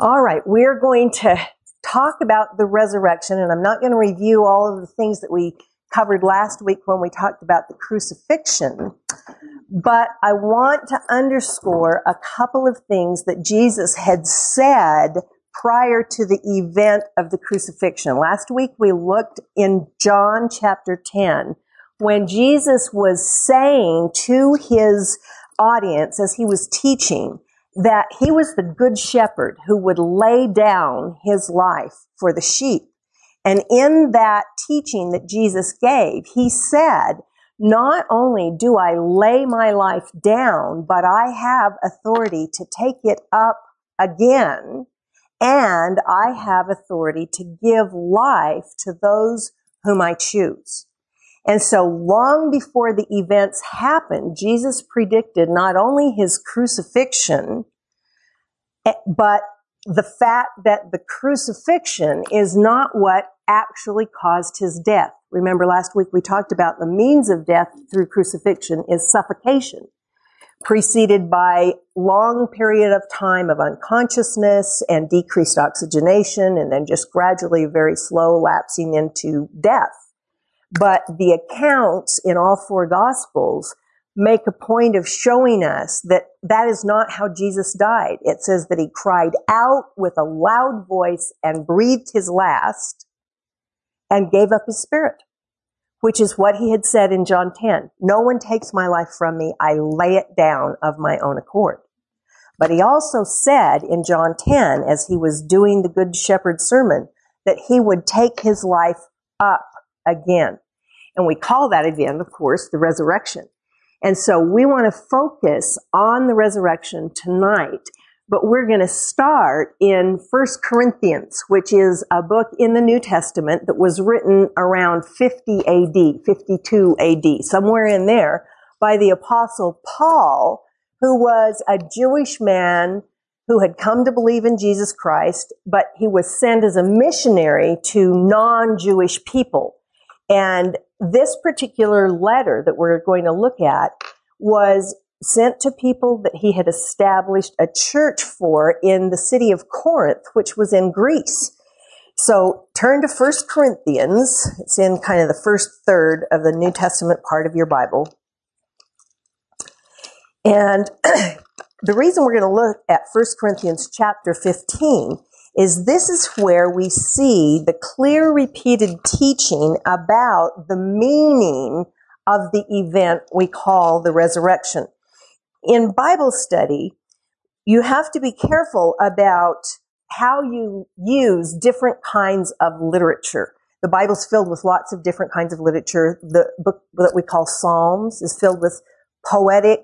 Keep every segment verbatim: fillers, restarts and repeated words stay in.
All right, we're going to talk about the resurrection, and I'm not going to review all of the things that we covered last week when we talked about the crucifixion, but I want to underscore a couple of things that Jesus had said prior to the event of the crucifixion. Last week we looked in John chapter ten, when Jesus was saying to his audience as he was teaching that he was the good shepherd who would lay down his life for the sheep. And in that teaching that Jesus gave, he said, not only do I lay my life down, but I have authority to take it up again, and I have authority to give life to those whom I choose. And so long before the events happened, Jesus predicted not only his crucifixion, but the fact that the crucifixion is not what actually caused his death. Remember last week we talked about the means of death through crucifixion is suffocation, preceded by long period of time of unconsciousness and decreased oxygenation, and then just gradually very slow lapsing into death. But the accounts in all four Gospels make a point of showing us that that is not how Jesus died. It says that he cried out with a loud voice and breathed his last and gave up his spirit, which is what he had said in John ten. No one takes my life from me. I lay it down of my own accord. But he also said in John ten, as he was doing the Good Shepherd sermon, that he would take his life up again. And we call that event, of course, the resurrection. And so we want to focus on the resurrection tonight, but we're going to start in First Corinthians, which is a book in the New Testament that was written around fifty A D, fifty-two A D, somewhere in there, by the Apostle Paul, who was a Jewish man who had come to believe in Jesus Christ, but he was sent as a missionary to non-Jewish people. And this particular letter that we're going to look at was sent to people that he had established a church for in the city of Corinth, which was in Greece. So turn to First Corinthians. It's in kind of the first third of the New Testament part of your Bible. And the reason we're going to look at First Corinthians chapter fifteen is this is where we see the clear repeated teaching about the meaning of the event we call the resurrection. In Bible study, you have to be careful about how you use different kinds of literature. The Bible's filled with lots of different kinds of literature. The book that we call Psalms is filled with poetic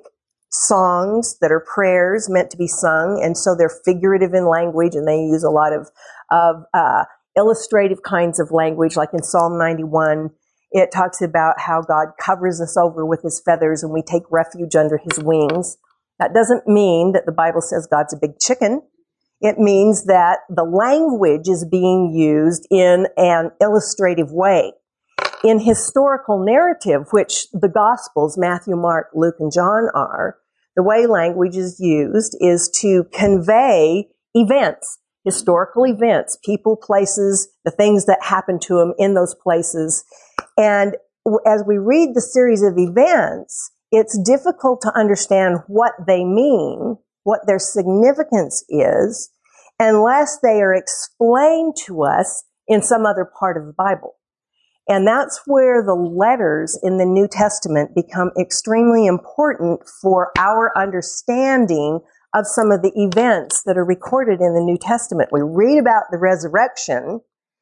songs that are prayers meant to be sung, and so they're figurative in language, and they use a lot of, of uh, illustrative kinds of language, like in Psalm ninety-one. It talks about how God covers us over with his feathers and we take refuge under his wings. That doesn't mean that the Bible says God's a big chicken. It means that the language is being used in an illustrative way. In historical narrative, which the Gospels, Matthew, Mark, Luke, and John are, the way language is used is to convey events, historical events, people, places, the things that happen to them in those places. And as we read the series of events, it's difficult to understand what they mean, what their significance is, unless they are explained to us in some other part of the Bible. And that's where the letters in the New Testament become extremely important for our understanding of some of the events that are recorded in the New Testament. We read about the resurrection,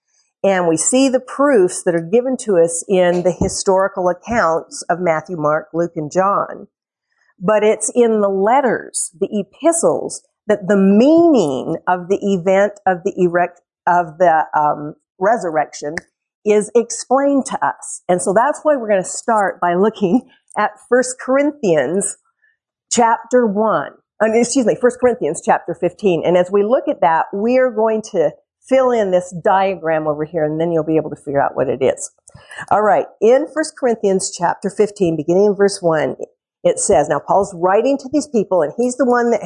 and we see the proofs that are given to us in the historical accounts of Matthew, Mark, Luke, and John. But it's in the letters, the epistles, that the meaning of the event of the erect, of the um, resurrection is explained to us. And so that's why we're going to start by looking at First Corinthians chapter one. Uh, excuse me, First Corinthians chapter fifteen. And as we look at that, we are going to fill in this diagram over here, and then you'll be able to figure out what it is. All right. In First Corinthians chapter fifteen, beginning in verse one, it says, now Paul's writing to these people, and he's the one that had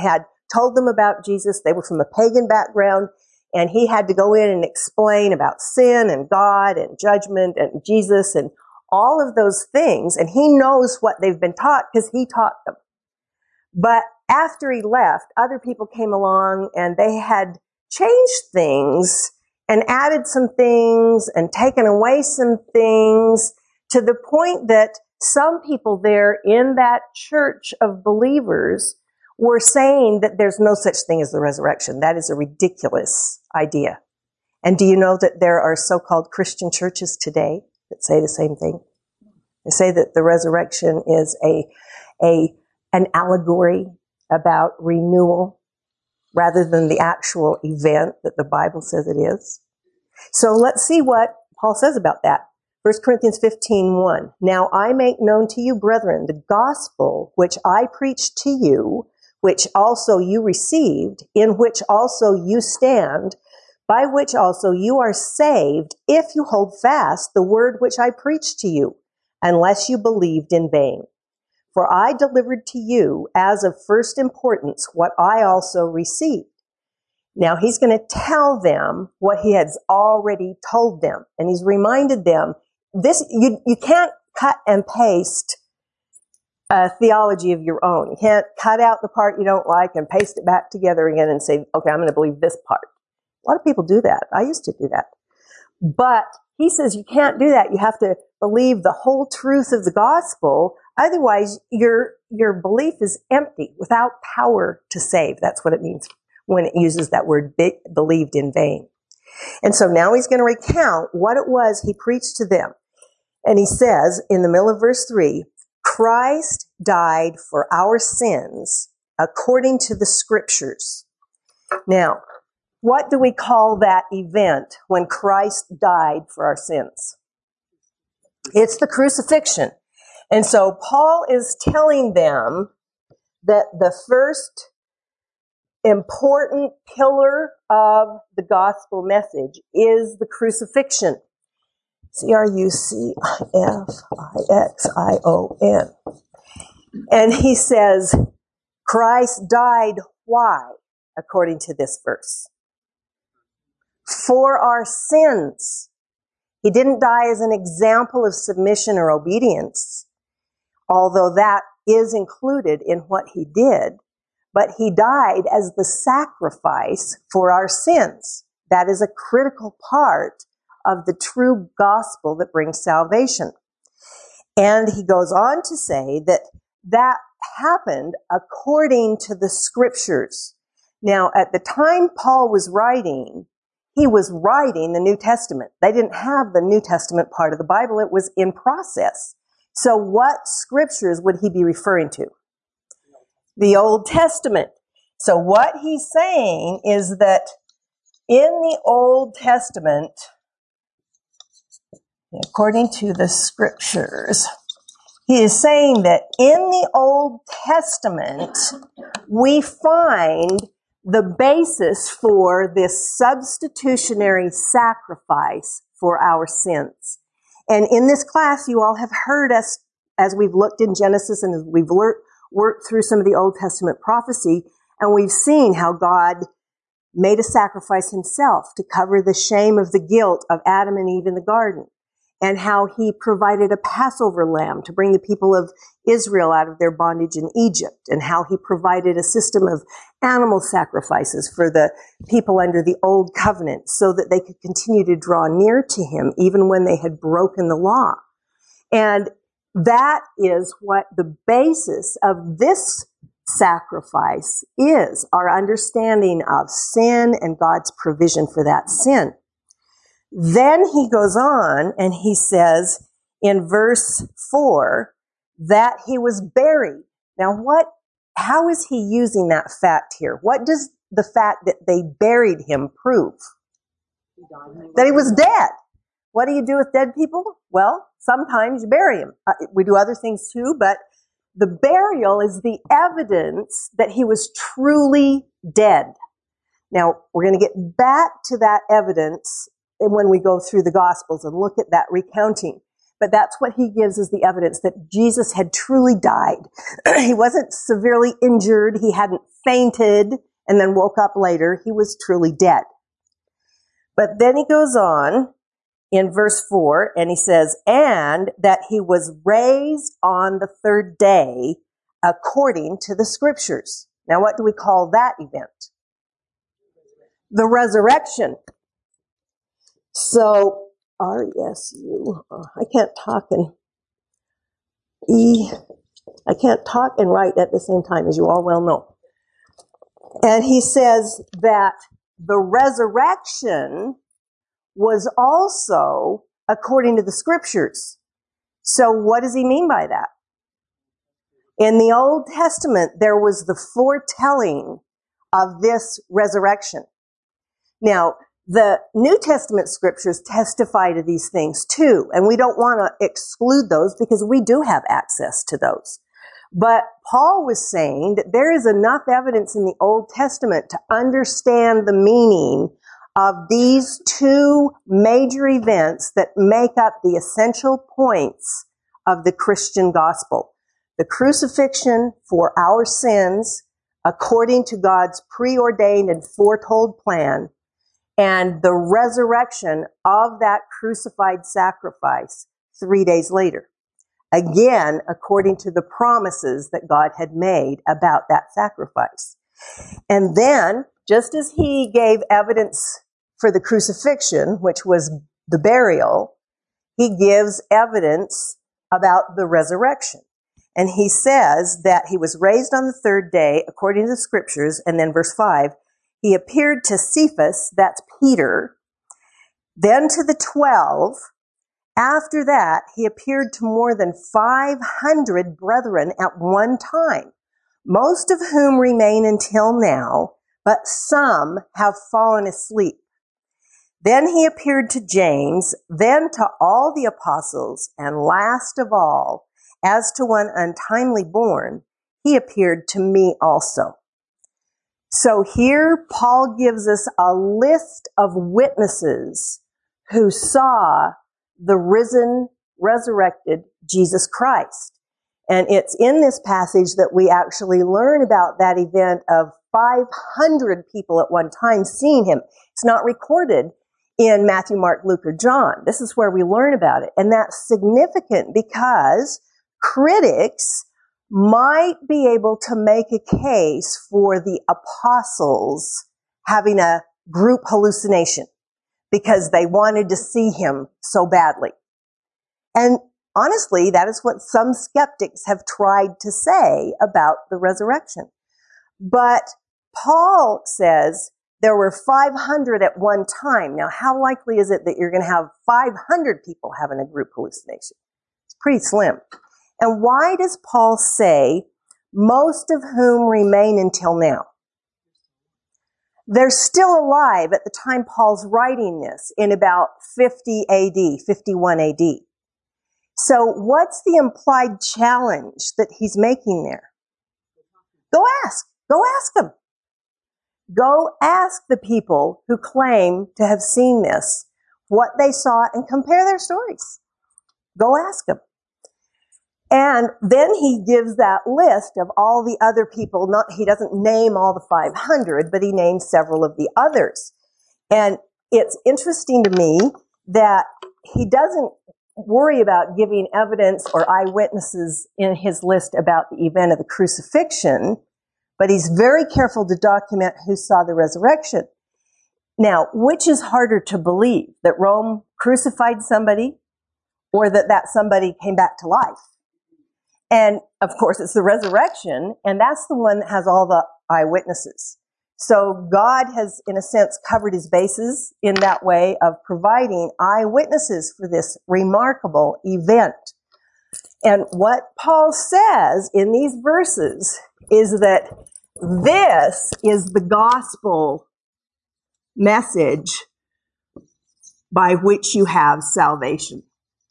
told them about Jesus. They were from a pagan background, and he had to go in and explain about sin and God and judgment and Jesus and all of those things. And he knows what they've been taught because he taught them. But after he left, other people came along and they had changed things and added some things and taken away some things to the point that some people there in that church of believers were saying that there's no such thing as the resurrection. That is a ridiculous idea. And do you know that there are so-called Christian churches today that say the same thing? They say that the resurrection is a, a, an allegory about renewal rather than the actual event that the Bible says it is. So let's see what Paul says about that. First Corinthians fifteen one. Now I make known to you, brethren, the gospel which I preached to you, which also you received, in which also you stand, by which also you are saved, if you hold fast the word which I preached to you, unless you believed in vain. For I delivered to you as of first importance what I also received. Now he's going to tell them what he has already told them. And he's reminded them, this, you, you can't cut and paste a theology of your own. You can't cut out the part you don't like and paste it back together again and say, okay, I'm going to believe this part. A lot of people do that. I used to do that. But he says you can't do that. You have to believe the whole truth of the gospel. Otherwise, your, your belief is empty, without power to save. That's what it means when it uses that word, be, believed in vain. And so now he's going to recount what it was he preached to them. And he says in the middle of verse three, Christ died for our sins according to the scriptures. Now, what do we call that event when Christ died for our sins? It's the crucifixion. And so Paul is telling them that the first important pillar of the gospel message is the crucifixion. C R U C F I X I O N. And he says, Christ died, why? According to this verse. For our sins. He didn't die as an example of submission or obedience, although that is included in what he did. But he died as the sacrifice for our sins. That is a critical part of the true gospel that brings salvation. And he goes on to say that that happened according to the scriptures. Now, at the time Paul was writing, he was writing the New Testament. They didn't have the New Testament part of the Bible. It was in process. So what scriptures would he be referring to? The Old Testament. So what he's saying is that in the Old Testament, according to the scriptures, he is saying that in the Old Testament, we find the basis for this substitutionary sacrifice for our sins. And in this class, you all have heard us, as we've looked in Genesis and as we've learned, worked through some of the Old Testament prophecy, and we've seen how God made a sacrifice himself to cover the shame of the guilt of Adam and Eve in the garden, and how he provided a Passover lamb to bring the people of Israel out of their bondage in Egypt, and how he provided a system of animal sacrifices for the people under the old covenant so that they could continue to draw near to him even when they had broken the law. And that is what the basis of this sacrifice is, our understanding of sin and God's provision for that sin. Then he goes on and he says in verse four that he was buried. Now what, how is he using that fact here? What does the fact that they buried him prove? That he was dead. What do you do with dead people? Well, sometimes you bury them. Uh, we do other things too, but the burial is the evidence that he was truly dead. Now, we're going to get back to that evidence when we go through the Gospels and look at that recounting. But that's what he gives as the evidence that Jesus had truly died. He wasn't severely injured. He hadn't fainted and then woke up later. He was truly dead. But then he goes on in verse four, and he says, and that he was raised on the third day according to the scriptures. Now, what do we call that event? The resurrection. So, R E S U, oh, I can't talk and E, I can't talk and write at the same time, as you all well know. And he says that the resurrection was also according to the scriptures. So what does he mean by that? In the Old Testament, there was the foretelling of this resurrection. Now, the New Testament scriptures testify to these things too, and we don't want to exclude those because we do have access to those. But Paul was saying that there is enough evidence in the Old Testament to understand the meaning of these two major events that make up the essential points of the Christian gospel. The crucifixion for our sins according to God's preordained and foretold plan, and the resurrection of that crucified sacrifice three days later. Again, according to the promises that God had made about that sacrifice. And then, just as he gave evidence for the crucifixion, which was the burial, he gives evidence about the resurrection. And he says that he was raised on the third day, according to the scriptures, and then verse five, he appeared to Cephas, that's Peter, then to the twelve. After that, he appeared to more than five hundred brethren at one time, most of whom remain until now, but some have fallen asleep. Then he appeared to James, then to all the apostles, and last of all, as to one untimely born, he appeared to me also. So here Paul gives us a list of witnesses who saw the risen, resurrected Jesus Christ. And it's in this passage that we actually learn about that event of five hundred people at one time seeing him. It's not recorded in Matthew, Mark, Luke, or John. This is where we learn about it. And that's significant because critics might be able to make a case for the apostles having a group hallucination because they wanted to see him so badly. And honestly, that is what some skeptics have tried to say about the resurrection. But Paul says there were five hundred at one time. Now, how likely is it that you're going to have five hundred people having a group hallucination? It's pretty slim. And why does Paul say, most of whom remain until now? They're still alive at the time Paul's writing this in about fifty A D, fifty-one A D. So what's the implied challenge that he's making there? Go ask. Go ask them. Go ask the people who claim to have seen this, what they saw, and compare their stories. Go ask them. And then he gives that list of all the other people. Not, he doesn't name all the five hundred, but he names several of the others. And it's interesting to me that he doesn't worry about giving evidence or eyewitnesses in his list about the event of the crucifixion, but he's very careful to document who saw the resurrection. Now, which is harder to believe, that Rome crucified somebody or that that somebody came back to life? And of course, it's the resurrection, and that's the one that has all the eyewitnesses. So God has, in a sense, covered his bases in that way of providing eyewitnesses for this remarkable event. And what Paul says in these verses is that this is the gospel message by which you have salvation.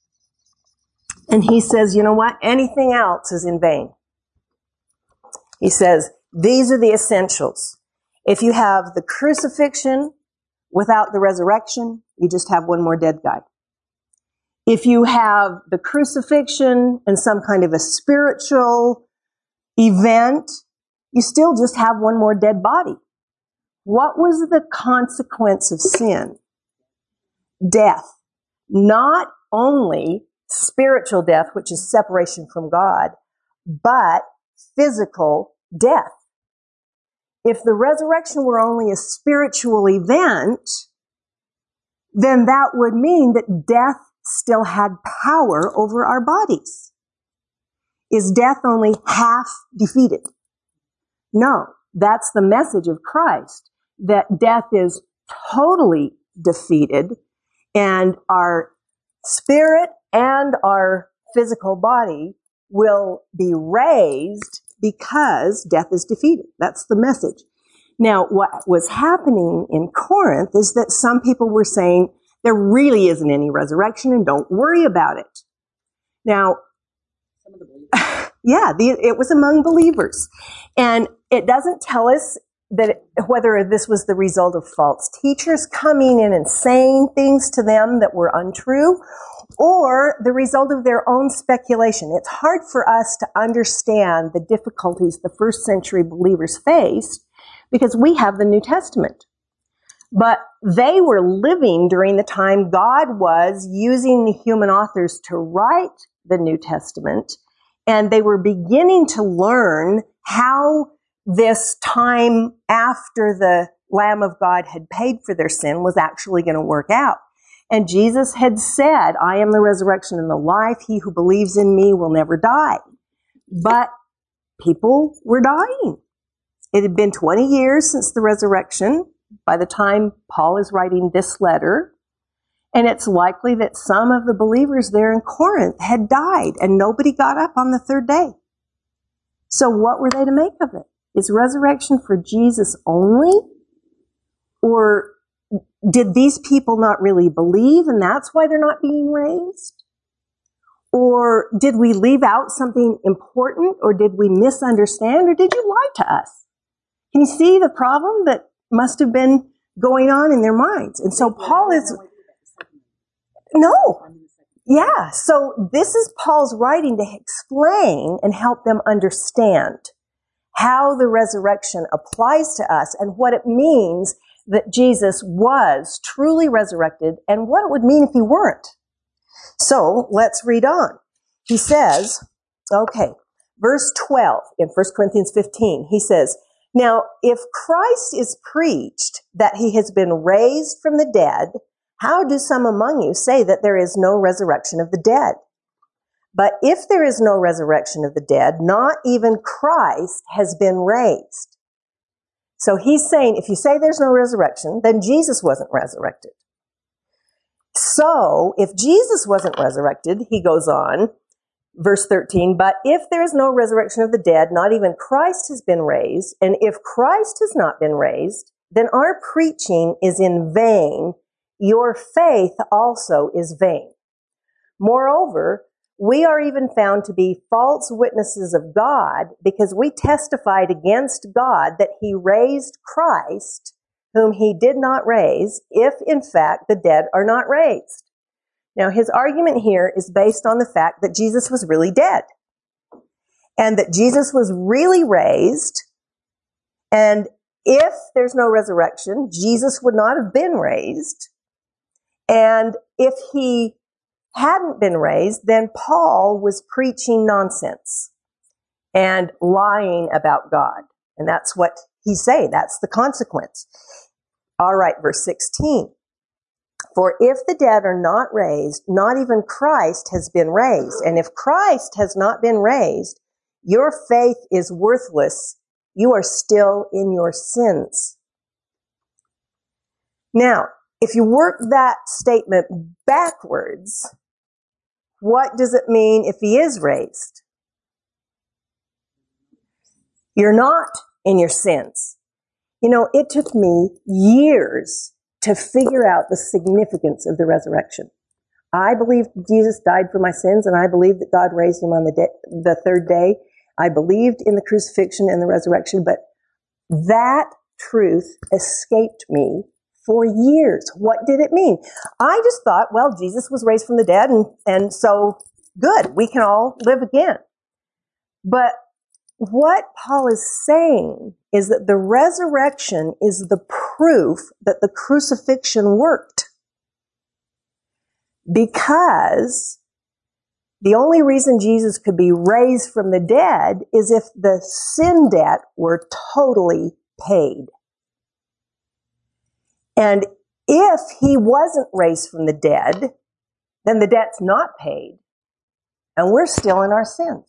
And he says, you know what? Anything else is in vain. He says, these are the essentials. If you have the crucifixion without the resurrection, you just have one more dead guy. If you have the crucifixion and some kind of a spiritual event you still just have one more dead body. What was the consequence of sin? Death. Not only spiritual death, which is separation from God, but physical death. If the resurrection were only a spiritual event, then that would mean that death still had power over our bodies. Is death only half defeated? No, that's the message of Christ, that death is totally defeated, and our spirit and our physical body will be raised because death is defeated. That's the message. Now, what was happening in Corinth is that some people were saying there really isn't any resurrection and don't worry about it. Now, some of the believers. yeah, the, it was among believers. And it doesn't tell us that it, whether this was the result of false teachers coming in and saying things to them that were untrue, or the result of their own speculation. It's hard for us to understand the difficulties the first century believers faced because we have the New Testament. But they were living during the time God was using the human authors to write the New Testament, and they were beginning to learn how this time after the Lamb of God had paid for their sin was actually going to work out. And Jesus had said, I am the resurrection and the life. He who believes in me will never die. But people were dying. It had been twenty years since the resurrection by the time Paul is writing this letter. And it's likely that some of the believers there in Corinth had died and nobody got up on the third day. So what were they to make of it? Is resurrection for Jesus only? Or did these people not really believe and that's why they're not being raised? Or did we leave out something important? Or did we misunderstand? Or did you lie to us? Can you see the problem that must have been going on in their minds? And so Paul is... No. Yeah. So this is Paul's writing to explain and help them understand how the resurrection applies to us and what it means that Jesus was truly resurrected and what it would mean if he weren't. So let's read on. He says, okay, verse twelve in First Corinthians fifteen, he says, now, if Christ is preached that he has been raised from the dead, how do some among you say that there is no resurrection of the dead? But if there is no resurrection of the dead, not even Christ has been raised. So he's saying, if you say there's no resurrection, then Jesus wasn't resurrected. So if Jesus wasn't resurrected, he goes on, verse thirteen, but if there is no resurrection of the dead, not even Christ has been raised. And if Christ has not been raised, then our preaching is in vain. Your faith also is vain. Moreover, we are even found to be false witnesses of God because we testified against God that he raised Christ, whom he did not raise, if in fact the dead are not raised. Now his argument here is based on the fact that Jesus was really dead and that Jesus was really raised. And if there's no resurrection, Jesus would not have been raised. And if he hadn't been raised, then Paul was preaching nonsense and lying about God. And that's what he's saying. That's the consequence. All right, verse sixteen. For if the dead are not raised, not even Christ has been raised. And if Christ has not been raised, your faith is worthless. You are still in your sins. Now, if you work that statement backwards, what does it mean if he is raised? You're not in your sins. You know, it took me years to figure out the significance of the resurrection. I believe Jesus died for my sins, and I believe that God raised him on the, day, the third day. I believed in the crucifixion and the resurrection, but that truth escaped me for years. What did it mean? I just thought, well, Jesus was raised from the dead, and, and so good, we can all live again. But what Paul is saying is that the resurrection is the proof that the crucifixion worked. Because the only reason Jesus could be raised from the dead is if the sin debt were totally paid. And if he wasn't raised from the dead, then the debt's not paid, and we're still in our sins.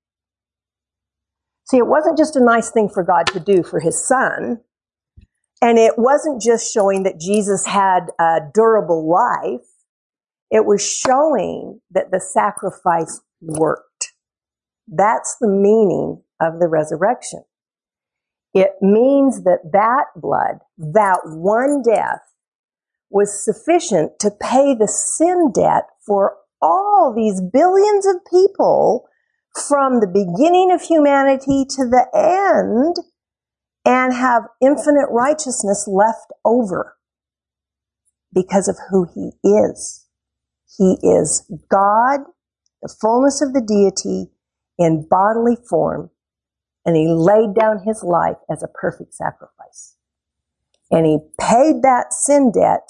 See, it wasn't just a nice thing for God to do for his son, and it wasn't just showing that Jesus had a durable life. It was showing that the sacrifice worked. That's the meaning of the resurrection. It means that that blood, that one death, was sufficient to pay the sin debt for all these billions of people from the beginning of humanity to the end, and have infinite righteousness left over because of who he is. He is God, the fullness of the deity in bodily form, and he laid down his life as a perfect sacrifice. And he paid that sin debt,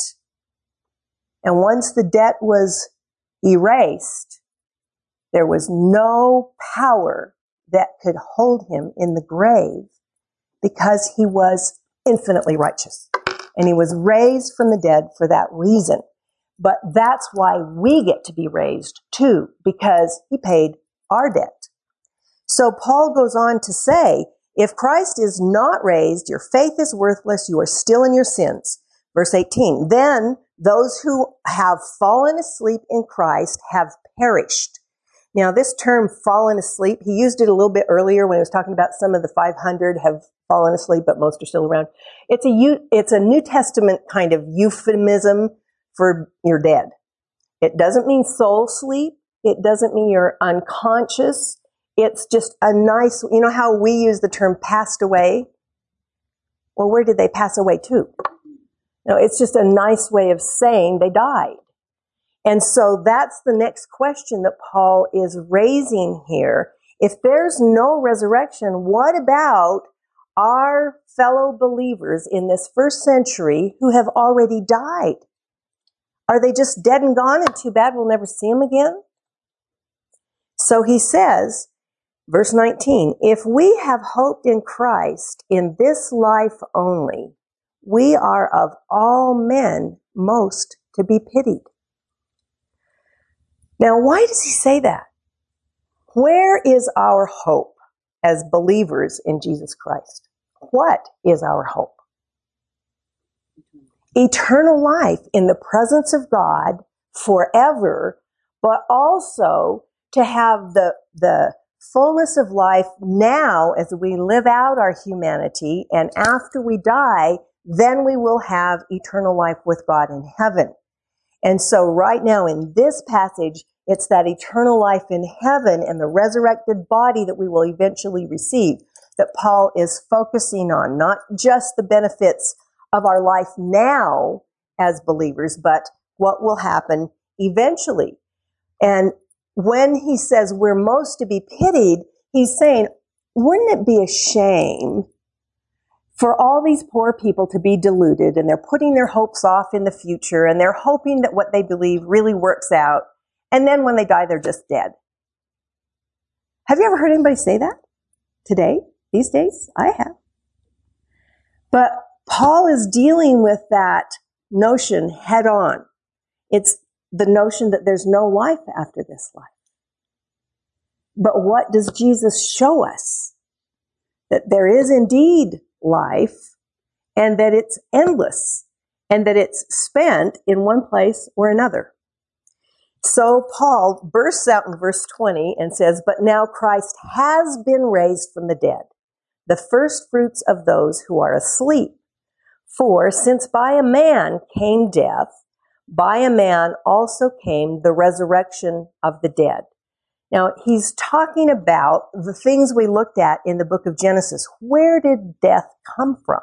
and once the debt was erased, there was no power that could hold him in the grave because he was infinitely righteous. And he was raised from the dead for that reason. But that's why we get to be raised too, because he paid our debt. So Paul goes on to say, if Christ is not raised, your faith is worthless, you are still in your sins. Verse eighteen, then those who have fallen asleep in Christ have perished. Now this term fallen asleep, he used it a little bit earlier when he was talking about some of the five hundred have fallen asleep, but most are still around. It's a, it's a New Testament kind of euphemism for you're dead. It doesn't mean soul sleep. It doesn't mean you're unconscious. It's just a nice, you know how we use the term passed away? Well, where did they pass away to? No, it's just a nice way of saying they died. And so that's the next question that Paul is raising here. If there's no resurrection, what about our fellow believers in this first century who have already died? Are they just dead and gone and too bad we'll never see them again? So he says, verse nineteen, if we have hoped in Christ in this life only, we are of all men most to be pitied. Now, why does he say that? Where is our hope as believers in Jesus Christ? What is our hope? Eternal life in the presence of God forever, but also to have the, the fullness of life now as we live out our humanity, and after we die, then we will have eternal life with God in heaven. And so right now in this passage, it's that eternal life in heaven and the resurrected body that we will eventually receive that Paul is focusing on, not just the benefits of our life now as believers, but what will happen eventually. And when he says we're most to be pitied, he's saying, wouldn't it be a shame for all these poor people to be deluded, and they're putting their hopes off in the future, and they're hoping that what they believe really works out, and then when they die, they're just dead. Have you ever heard anybody say that today, these days? I have. But Paul is dealing with that notion head on. It's the notion that there's no life after this life. But what does Jesus show us? That there is indeed life, and that it's endless, and that it's spent in one place or another. So Paul bursts out in verse twenty and says, but now Christ has been raised from the dead, the first fruits of those who are asleep. For since by a man came death, by a man also came the resurrection of the dead. Now, he's talking about the things we looked at in the book of Genesis. Where did death come from?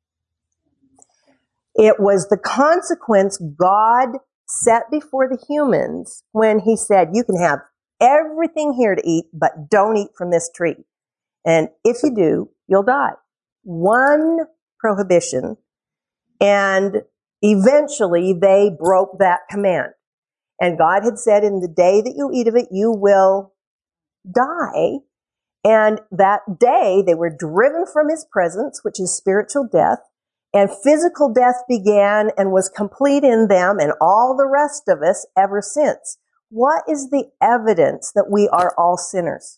It was the consequence God set before the humans when he said, you can have everything here to eat, but don't eat from this tree. And if you do, you'll die. One prohibition, and eventually they broke that command. And God had said, in the day that you eat of it, you will die. And that day they were driven from his presence, which is spiritual death, and physical death began and was complete in them and all the rest of us ever since. What is the evidence that we are all sinners?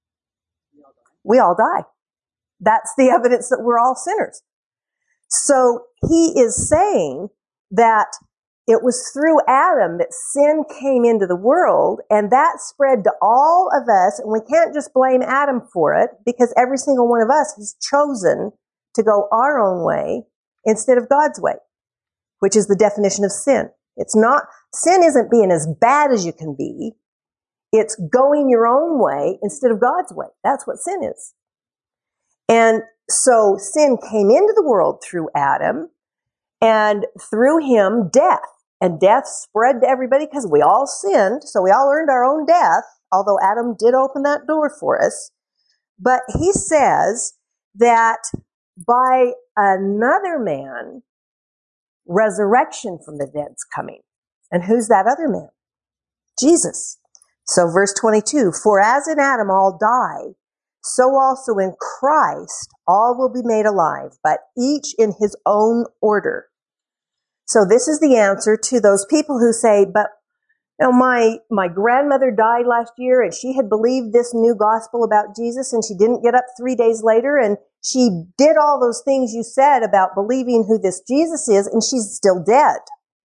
We all die. That's the evidence that we're all sinners. So he is saying that it was through Adam that sin came into the world, and that spread to all of us, and we can't just blame Adam for it, because every single one of us has chosen to go our own way instead of God's way, which is the definition of sin. It's not, sin isn't being as bad as you can be. It's going your own way instead of God's way. That's what sin is. And so sin came into the world through Adam, and through him, death. And death spread to everybody because we all sinned, so we all earned our own death, although Adam did open that door for us. But he says that by another man, resurrection from the dead's coming. And who's that other man? Jesus. So verse twenty-two, for as in Adam all die, so also in Christ all will be made alive, but each in his own order. So this is the answer to those people who say, but you know, my, my grandmother died last year and she had believed this new gospel about Jesus, and she didn't get up three days later, and she did all those things you said about believing who this Jesus is, and she's still dead.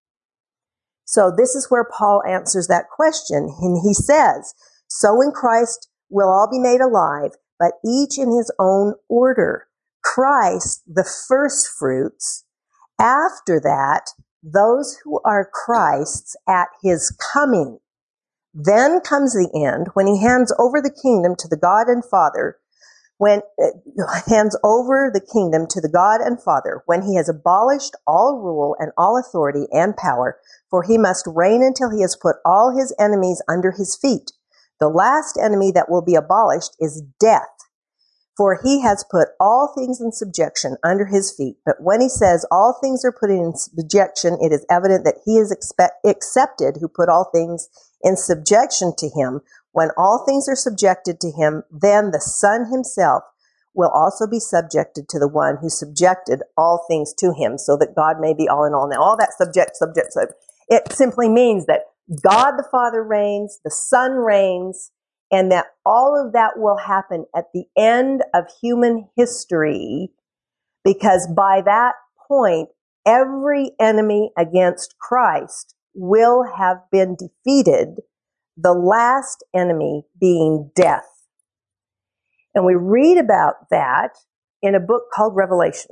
So this is where Paul answers that question. And he says, so in Christ will all be made alive, but each in his own order. Christ, the first fruits. After that, those who are Christ's at his coming. Then comes the end, when he hands over the kingdom to the God and Father, when uh, hands over the kingdom to the God and Father, when he has abolished all rule and all authority and power, for he must reign until he has put all his enemies under his feet. The last enemy that will be abolished is death. For he has put all things in subjection under his feet. But when he says all things are put in subjection, it is evident that he is expect, accepted who put all things in subjection to him. When all things are subjected to him, then the Son himself will also be subjected to the one who subjected all things to him, so that God may be all in all. Now, all that subject, subject, subject, it simply means that God the Father reigns, the Son reigns, and that all of that will happen at the end of human history, because by that point, every enemy against Christ will have been defeated, the last enemy being death. And we read about that in a book called Revelation,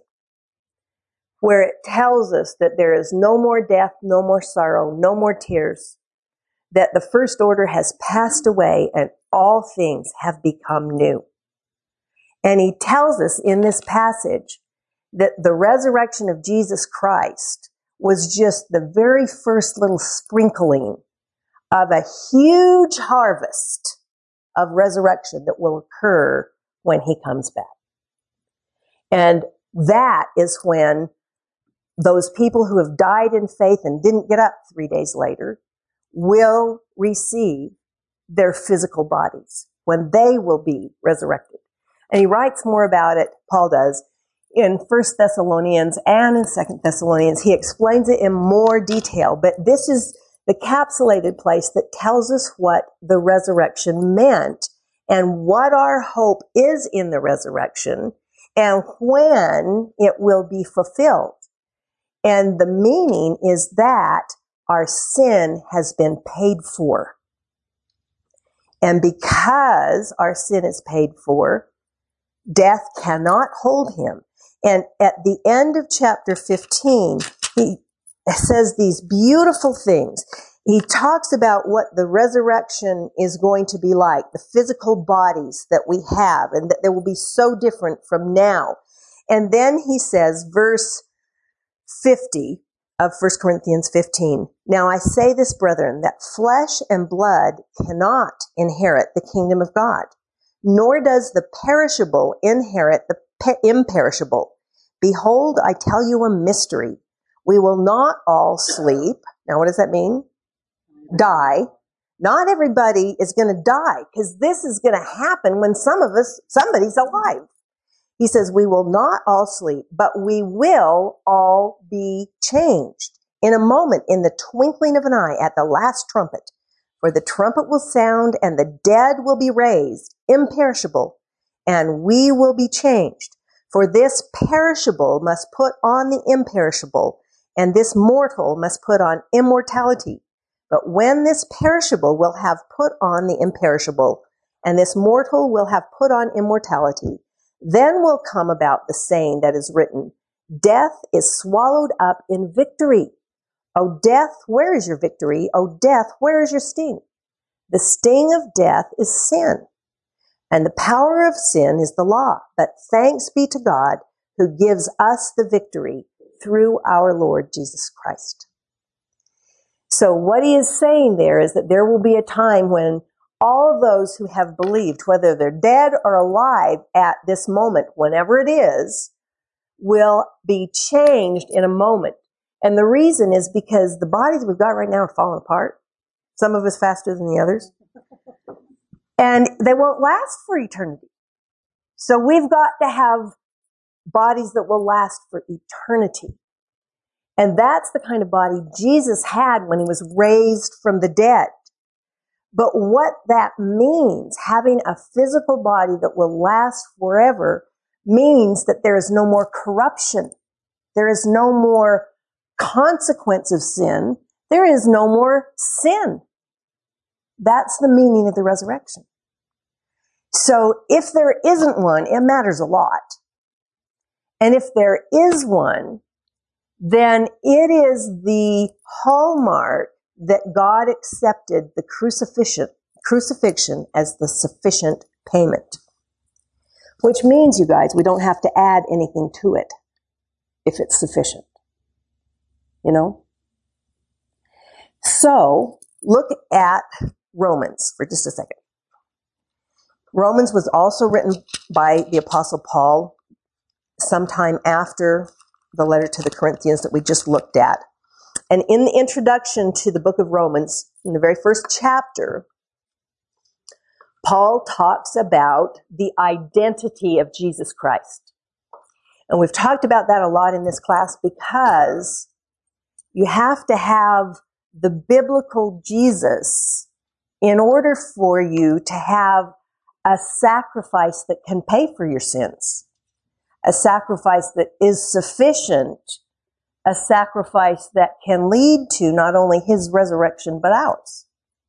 where it tells us that there is no more death, no more sorrow, no more tears, that the first order has passed away and all things have become new. And he tells us in this passage that the resurrection of Jesus Christ was just the very first little sprinkling of a huge harvest of resurrection that will occur when he comes back. And that is when those people who have died in faith and didn't get up three days later will receive their physical bodies, when they will be resurrected. And he writes more about it, Paul does, in First Thessalonians and in Second Thessalonians. He explains it in more detail, but this is the capsulated place that tells us what the resurrection meant and what our hope is in the resurrection and when it will be fulfilled. And the meaning is that our sin has been paid for. And because our sin is paid for, death cannot hold him. And at the end of chapter fifteen, he says these beautiful things. He talks about what the resurrection is going to be like, the physical bodies that we have, and that they will be so different from now. And then he says, verse fifty of First Corinthians fifteen, now I say this, brethren, that flesh and blood cannot inherit the kingdom of God, nor does the perishable inherit the pe- imperishable. Behold, I tell you a mystery. We will not all sleep. Now, what does that mean? Die. Not everybody is going to die, because this is going to happen when some of us, somebody's alive. He says, we will not all sleep, but we will all be changed in a moment, in the twinkling of an eye, at the last trumpet. For the trumpet will sound, and the dead will be raised, imperishable, and we will be changed. For this perishable must put on the imperishable, and this mortal must put on immortality. But when this perishable will have put on the imperishable, and this mortal will have put on immortality, then will come about the saying that is written, death is swallowed up in victory. O death, where is your victory? O death, where is your sting? The sting of death is sin, and the power of sin is the law. But thanks be to God who gives us the victory through our Lord Jesus Christ. So what he is saying there is that there will be a time when all of those who have believed, whether they're dead or alive at this moment, whenever it is, will be changed in a moment. And the reason is because the bodies we've got right now are falling apart. Some of us faster than the others. And they won't last for eternity. So we've got to have bodies that will last for eternity. And that's the kind of body Jesus had when he was raised from the dead. But what that means, having a physical body that will last forever, means that there is no more corruption. There is no more consequence of sin. There is no more sin. That's the meaning of the resurrection. So if there isn't one, it matters a lot. And if there is one, then it is the hallmark that God accepted the crucifixion, crucifixion as the sufficient payment. Which means, you guys, we don't have to add anything to it if it's sufficient. You know? So, look at Romans for just a second. Romans was also written by the Apostle Paul sometime after the letter to the Corinthians that we just looked at. And in the introduction to the book of Romans, in the very first chapter, Paul talks about the identity of Jesus Christ. And we've talked about that a lot in this class because you have to have the biblical Jesus in order for you to have a sacrifice that can pay for your sins, a sacrifice that is sufficient, a sacrifice that can lead to not only his resurrection, but ours.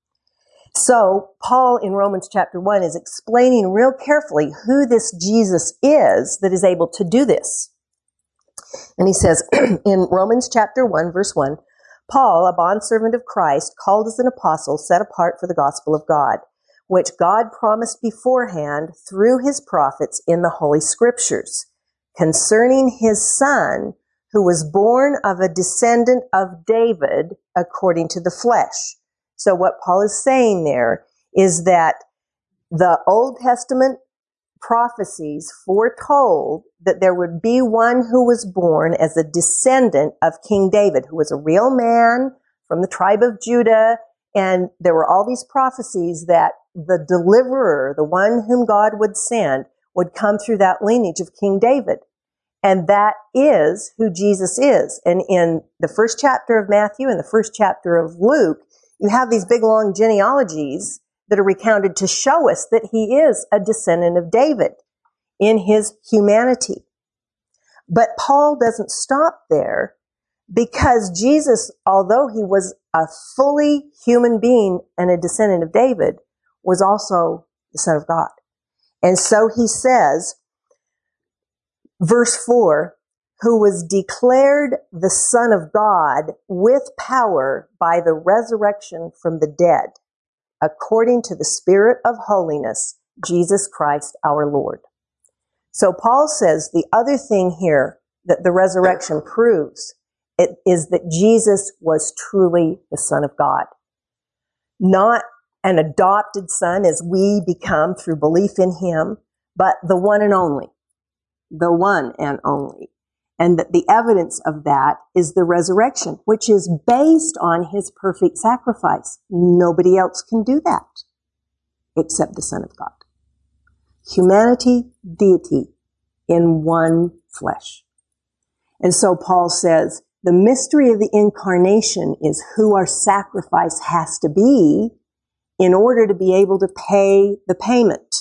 So Paul in Romans chapter one is explaining real carefully who this Jesus is that is able to do this. And he says in Romans chapter one, verse one, Paul, a bondservant of Christ, called as an apostle, set apart for the gospel of God, which God promised beforehand through his prophets in the Holy Scriptures, concerning his Son, who was born of a descendant of David according to the flesh. So what Paul is saying there is that the Old Testament prophecies foretold that there would be one who was born as a descendant of King David, who was a real man from the tribe of Judah. And there were all these prophecies that the deliverer, the one whom God would send, would come through that lineage of King David. And that is who Jesus is. And in the first chapter of Matthew and the first chapter of Luke, you have these big long genealogies that are recounted to show us that he is a descendant of David in his humanity. But Paul doesn't stop there, because Jesus, although he was a fully human being and a descendant of David, was also the Son of God. And so he says, verse four, who was declared the Son of God with power by the resurrection from the dead, according to the Spirit of holiness, Jesus Christ our Lord. So Paul says the other thing here that the resurrection proves it is that Jesus was truly the Son of God. Not an adopted son as we become through belief in him, but the one and only, the one and only. And that the evidence of that is the resurrection, which is based on his perfect sacrifice. Nobody else can do that except the Son of God. Humanity, deity in one flesh. And so Paul says, the mystery of the incarnation is who our sacrifice has to be in order to be able to pay the payment.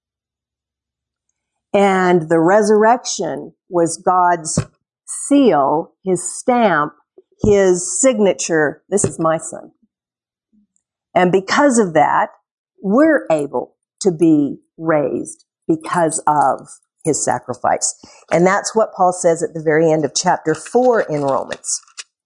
And the resurrection was God's seal, his stamp, his signature. This is my son. And because of that, we're able to be raised because of his sacrifice. And that's what Paul says at the very end of chapter four in Romans.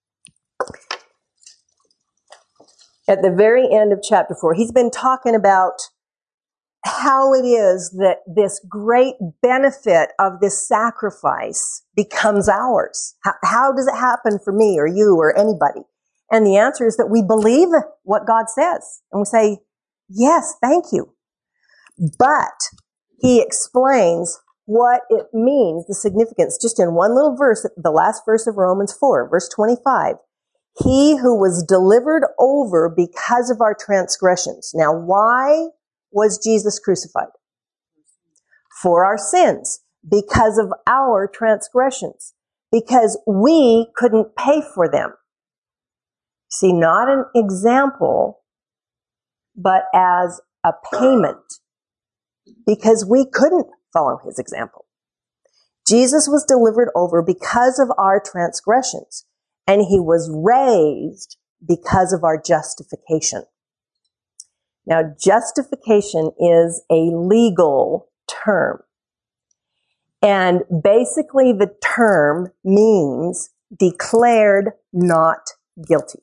At the very end of chapter four, he's been talking about how it is that this great benefit of this sacrifice becomes ours. How, how does it happen for me or you or anybody? And the answer is that we believe what God says. And we say, yes, thank you. But he explains what it means, the significance, just in one little verse, the last verse of Romans four, verse twenty-five. He who was delivered over because of our transgressions. Now, why was Jesus crucified? For our sins, because of our transgressions, because we couldn't pay for them. See, not an example, but as a payment, because we couldn't follow his example. Jesus was delivered over because of our transgressions, and he was raised because of our justification. Now, justification is a legal term. And basically the term means declared not guilty.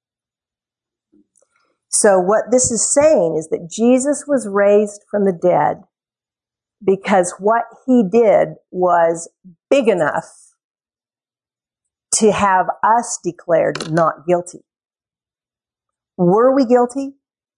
So what this is saying is that Jesus was raised from the dead because what he did was big enough to have us declared not guilty. Were we guilty?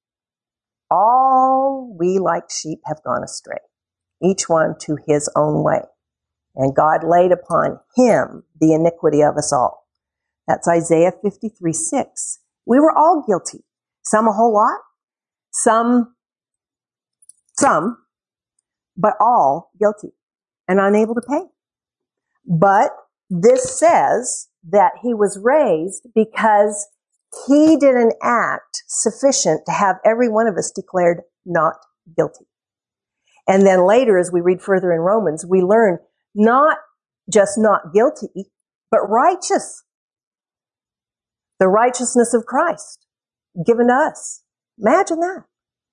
All we like sheep have gone astray, each one to his own way. And God laid upon him the iniquity of us all. That's Isaiah fifty-three six. We were all guilty. Some a whole lot, some, some, but all guilty and unable to pay. But this says that he was raised because he did an act sufficient to have every one of us declared not guilty. And then later, as we read further in Romans, we learn not just not guilty, but righteous. The righteousness of Christ given to us. Imagine that.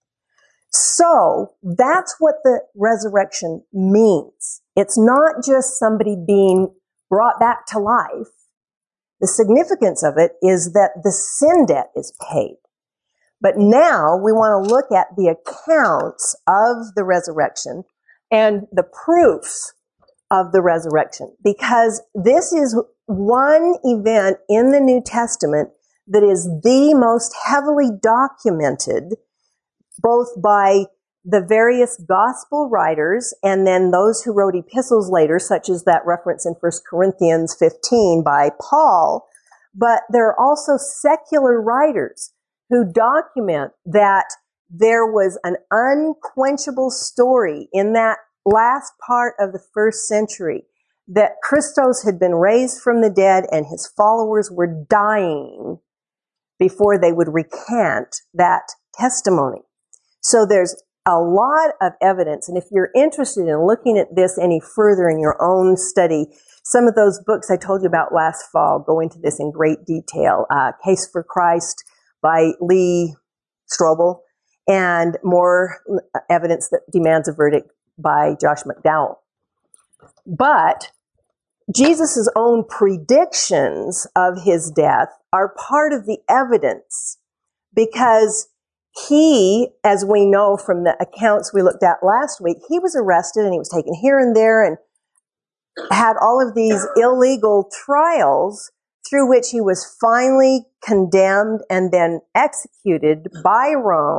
So that's what the resurrection means. It's not just somebody being brought back to life. The significance of it is that the sin debt is paid. But now we want to look at the accounts of the resurrection and the proofs of the resurrection, because this is one event in the New Testament that is the most heavily documented, both by the various gospel writers and then those who wrote epistles later, such as that reference in First Corinthians fifteen by Paul. But there are also secular writers who document that there was an unquenchable story in that last part of the first century, that Christos had been raised from the dead and his followers were dying before they would recant that testimony. So there's a lot of evidence, and if you're interested in looking at this any further in your own study, some of those books I told you about last fall go into this in great detail. Uh, Case for Christ by Lee Strobel, and More Evidence That Demands a Verdict by Josh McDowell. But Jesus' own predictions of his death are part of the evidence, because he, as we know from the accounts we looked at last week, he was arrested and he was taken here and there and had all of these illegal trials through which he was finally condemned and then executed by Rome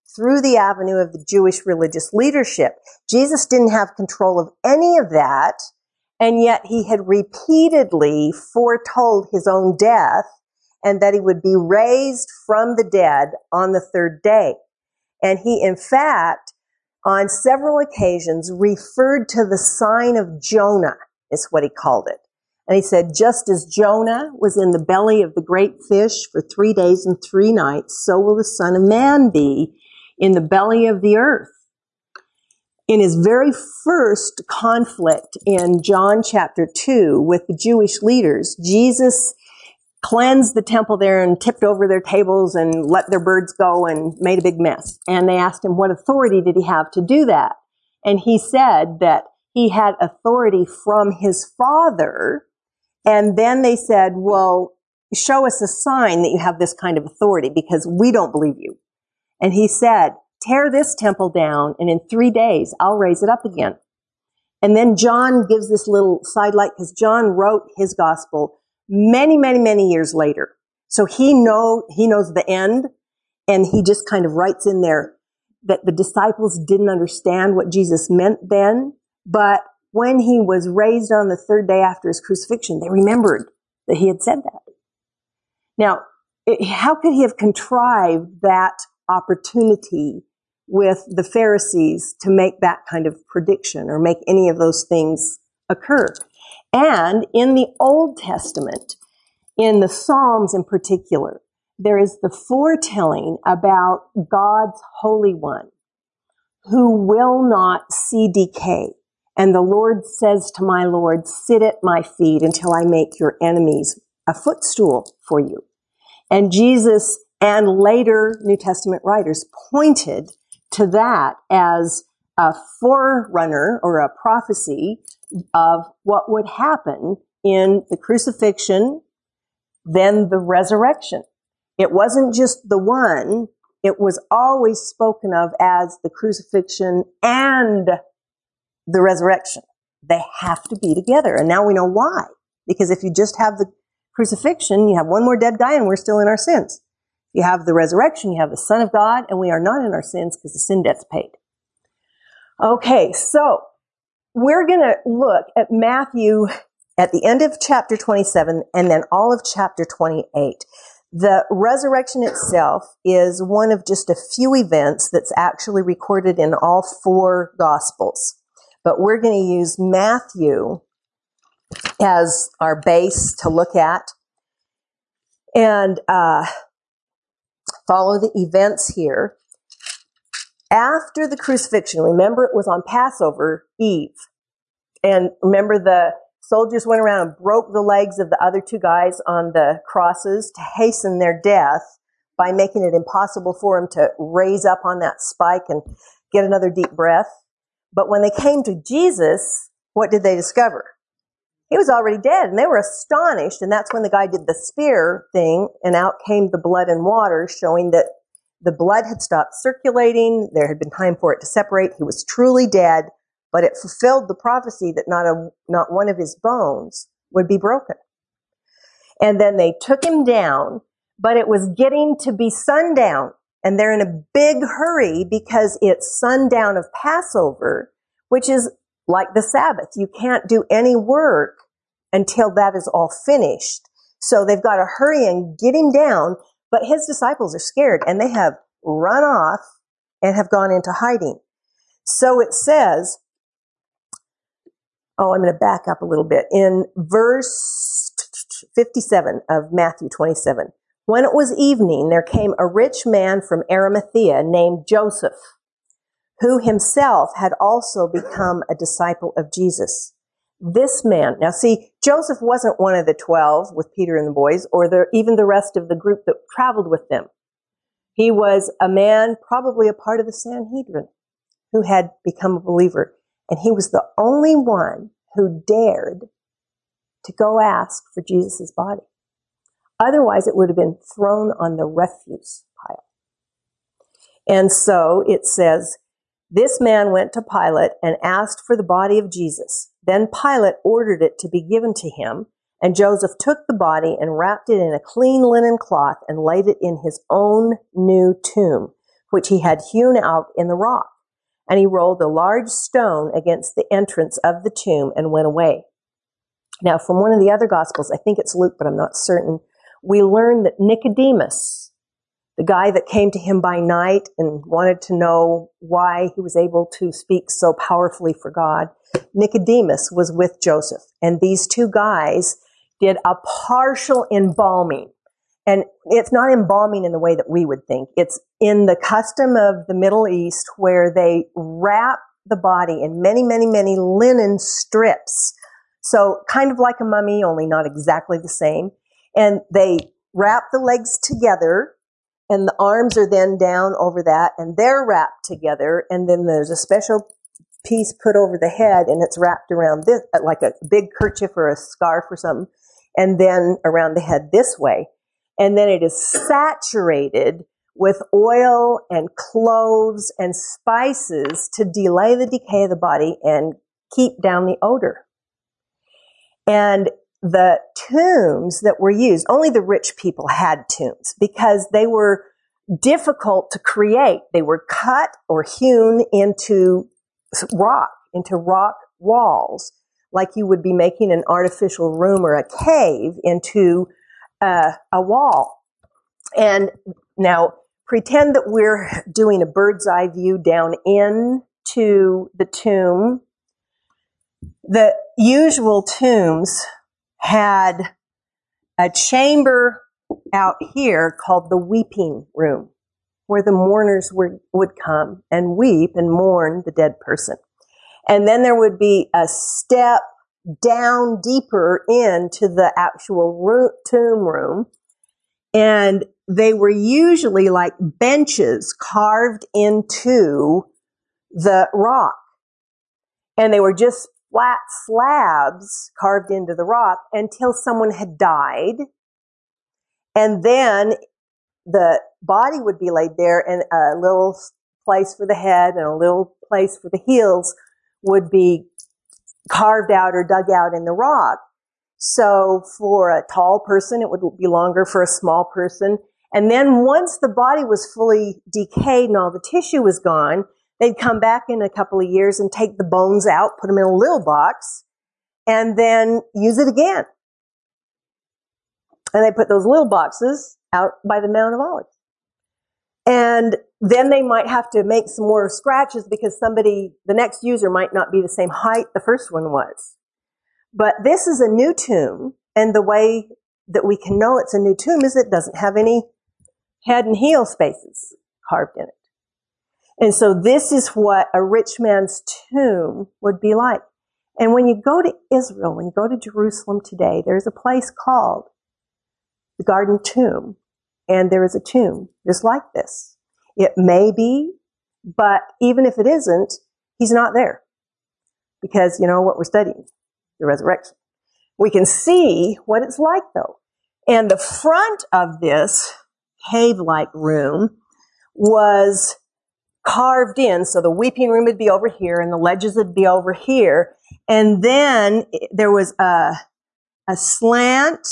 through the avenue of the Jewish religious leadership. Jesus didn't have control of any of that, and yet he had repeatedly foretold his own death and that he would be raised from the dead on the third day. And he, in fact, on several occasions referred to the sign of Jonah, is what he called it. And he said, just as Jonah was in the belly of the great fish for three days and three nights, so will the Son of Man be in the belly of the earth. In his very first conflict in John chapter two with the Jewish leaders, Jesus cleansed the temple there and tipped over their tables and let their birds go and made a big mess. And they asked him, what authority did he have to do that? And he said that he had authority from his Father. And then they said, well, show us a sign that you have this kind of authority because we don't believe you. And he said, tear this temple down and in three days I'll raise it up again. And then John gives this little sidelight because John wrote his gospel many, many, many years later. So he know, he knows the end, and he just kind of writes in there that the disciples didn't understand what Jesus meant then, but when he was raised on the third day after his crucifixion, they remembered that he had said that. Now, it, how could he have contrived that opportunity with the Pharisees to make that kind of prediction or make any of those things occur? And in the Old Testament, in the Psalms in particular, there is the foretelling about God's Holy One who will not see decay. And the Lord says to my Lord, sit at my feet until I make your enemies a footstool for you. And Jesus and later New Testament writers pointed to that as a forerunner or a prophecy of what would happen in the crucifixion, then the resurrection. It wasn't just the one, it was always spoken of as the crucifixion and the resurrection. They have to be together. And now we know why. Because if you just have the crucifixion, you have one more dead guy and we're still in our sins. You have the resurrection, you have the Son of God, and we are not in our sins because the sin debt's paid. Okay, so we're going to look at Matthew at the end of chapter twenty-seven and then all of chapter twenty-eight. The resurrection itself is one of just a few events that's actually recorded in all four Gospels. But we're going to use Matthew as our base to look at and uh, follow the events here. After the crucifixion, remember it was on Passover Eve. And remember the soldiers went around and broke the legs of the other two guys on the crosses to hasten their death by making it impossible for them to raise up on that spike and get another deep breath. But when they came to Jesus, what did they discover? He was already dead, and they were astonished, and that's when the guy did the spear thing, and out came the blood and water, showing that the blood had stopped circulating, there had been time for it to separate, he was truly dead, but it fulfilled the prophecy that not a not one of his bones would be broken. And then they took him down, but it was getting to be sundown, and they're in a big hurry because it's sundown of Passover, which is like the Sabbath. You can't do any work until that is all finished. So they've got to hurry and get him down, but his disciples are scared and they have run off and have gone into hiding. So it says, oh, I'm going to back up a little bit. In verse fifty-seven of Matthew twenty-seven, when it was evening, there came a rich man from Arimathea named Joseph, who himself had also become a disciple of Jesus. This man, now see, Joseph wasn't one of the twelve with Peter and the boys, or the, even the rest of the group that traveled with them. He was a man, probably a part of the Sanhedrin, who had become a believer. And he was the only one who dared to go ask for Jesus' body. Otherwise, it would have been thrown on the refuse pile. And so it says, this man went to Pilate and asked for the body of Jesus. Then Pilate ordered it to be given to him, and Joseph took the body and wrapped it in a clean linen cloth and laid it in his own new tomb, which he had hewn out in the rock. And he rolled a large stone against the entrance of the tomb and went away. Now, from one of the other Gospels, I think it's Luke, but I'm not certain, we learn that Nicodemus, the guy that came to him by night and wanted to know why he was able to speak so powerfully for God, Nicodemus was with Joseph. And these two guys did a partial embalming. And it's not embalming in the way that we would think. It's in the custom of the Middle East where they wrap the body in many, many, many linen strips. So kind of like a mummy, only not exactly the same. And they wrap the legs together, and the arms are then down over that, and they're wrapped together. And then there's a special piece put over the head, and it's wrapped around this, like a big kerchief or a scarf or something, and then around the head this way. And then it is saturated with oil and cloves and spices to delay the decay of the body and keep down the odor. And the tombs that were used, only the rich people had tombs because they were difficult to create. They were cut or hewn into rock, into rock walls, like you would be making an artificial room or a cave into uh, a wall. And now pretend that we're doing a bird's eye view down into the tomb. The usual tombs had a chamber out here called the weeping room, where the mourners were, would come and weep and mourn the dead person. And then there would be a step down deeper into the actual room, tomb room. And they were usually like benches carved into the rock. And they were just flat slabs carved into the rock until someone had died. And then the body would be laid there, and a little place for the head and a little place for the heels would be carved out or dug out in the rock. So for a tall person, it would be longer for a small person. And then once the body was fully decayed and all the tissue was gone, they'd come back in a couple of years and take the bones out, put them in a little box, and then use it again. And they put those little boxes out by the Mount of Olives. And then they might have to make some more scratches because somebody, the next user might not be the same height the first one was. But this is a new tomb, and the way that we can know it's a new tomb is it doesn't have any head and heel spaces carved in it. And so this is what a rich man's tomb would be like. And when you go to Israel, when you go to Jerusalem today, there's a place called the Garden Tomb. And there is a tomb just like this. It may be, but even if it isn't, he's not there. Because you know what we're studying? The resurrection. We can see what it's like though. And the front of this cave-like room was carved in. So the weeping room would be over here and the ledges would be over here. And then there was a, a slant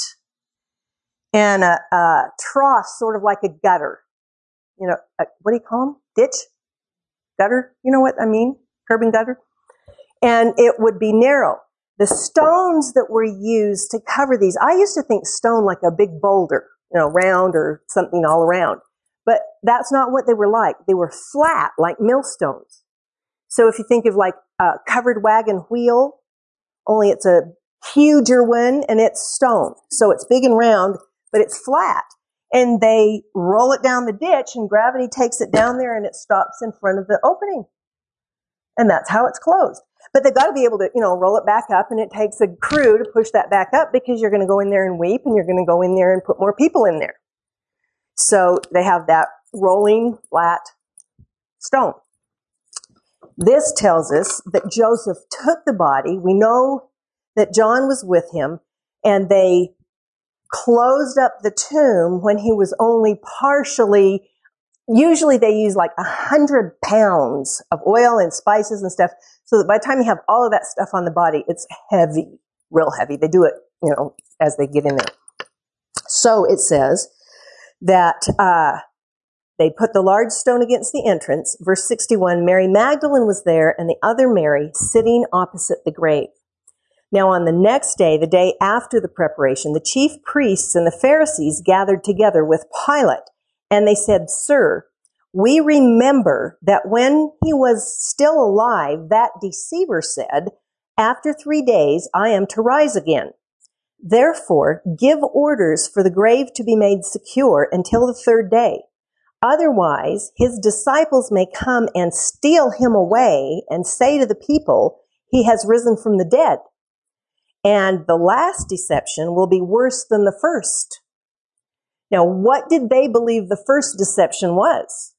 and a, a trough, sort of like a gutter. You know, a, what do you call them? Ditch? Gutter? You know what I mean? Curb and gutter. And it would be narrow. The stones that were used to cover these, I used to think stone like a big boulder, you know, round or something all around. But that's not what they were like. They were flat, like millstones. So if you think of like a covered wagon wheel, only it's a huger one and it's stone. So it's big and round, but it's flat. And they roll it down the ditch and gravity takes it down there and it stops in front of the opening. And that's how it's closed. But they've got to be able to, you know, roll it back up, and it takes a crew to push that back up because you're going to go in there and weep, and you're going to go in there and put more people in there. So they have that rolling flat stone. This tells us that Joseph took the body. We know that John was with him, and they closed up the tomb when he was only partially. Usually they use like a hundred pounds of oil and spices and stuff, so that by the time you have all of that stuff on the body, it's heavy, real heavy. They do it, you know, as they get in there. So it says that uh, They put the large stone against the entrance. Verse sixty-one, Mary Magdalene was there and the other Mary sitting opposite the grave. Now on the next day, the day after the preparation, the chief priests and the Pharisees gathered together with Pilate, and they said, Sir, we remember that when he was still alive, that deceiver said, after three days I am to rise again. Therefore, give orders for the grave to be made secure until the third day. Otherwise, his disciples may come and steal him away and say to the people, he has risen from the dead. And the last deception will be worse than the first. Now, what did they believe the first deception was?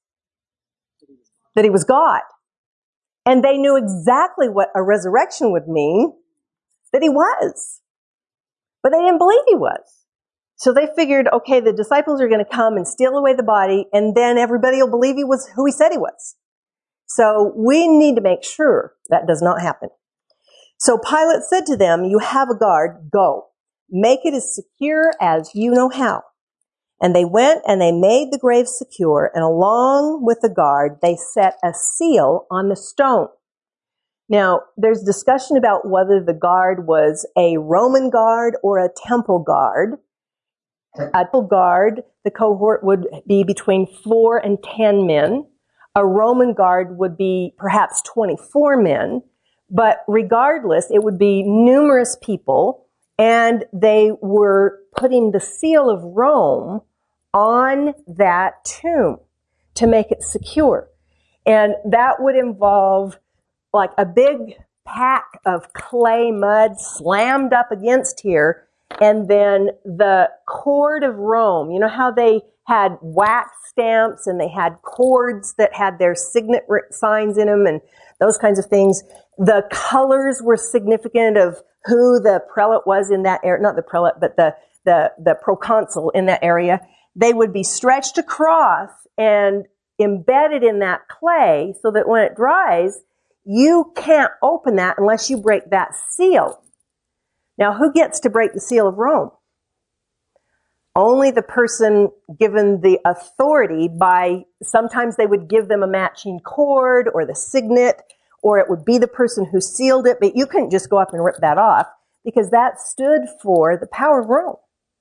That he was God. And they knew exactly what a resurrection would mean, that he was. But they didn't believe he was. So they figured, okay, the disciples are going to come and steal away the body, and then everybody will believe he was who he said he was. So we need to make sure that does not happen. So Pilate said to them, you have a guard, go. Make it as secure as you know how. And they went and they made the grave secure, and along with the guard, they set a seal on the stone. Now, there's discussion about whether the guard was a Roman guard or a temple guard. A temple guard, the cohort would be between four and ten men. A Roman guard would be perhaps twenty-four men. But regardless, it would be numerous people, and they were putting the seal of Rome on that tomb to make it secure. And that would involve like a big pack of clay mud slammed up against here, and then the cord of Rome. You know how they had wax stamps and they had cords that had their signet signs in them and those kinds of things. The colors were significant of who the prelate was in that area, not the prelate, but the, the, the proconsul in that area. They would be stretched across and embedded in that clay so that when it dries, you can't open that unless you break that seal. Now, who gets to break the seal of Rome? Only the person given the authority by, sometimes they would give them a matching cord or the signet, or it would be the person who sealed it, but you couldn't just go up and rip that off because that stood for the power of Rome.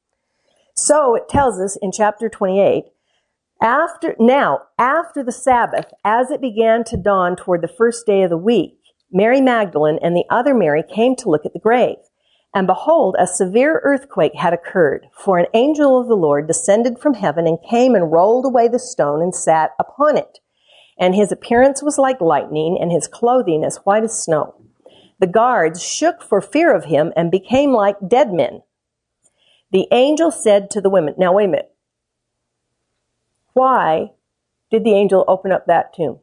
So it tells us in chapter twenty-eight, after, now, after the Sabbath, as it began to dawn toward the first day of the week, Mary Magdalene and the other Mary came to look at the grave. And behold, a severe earthquake had occurred, for an angel of the Lord descended from heaven and came and rolled away the stone and sat upon it. And his appearance was like lightning, and his clothing as white as snow. The guards shook for fear of him and became like dead men. The angel said to the women, now wait a minute. Why did the angel open up that tomb?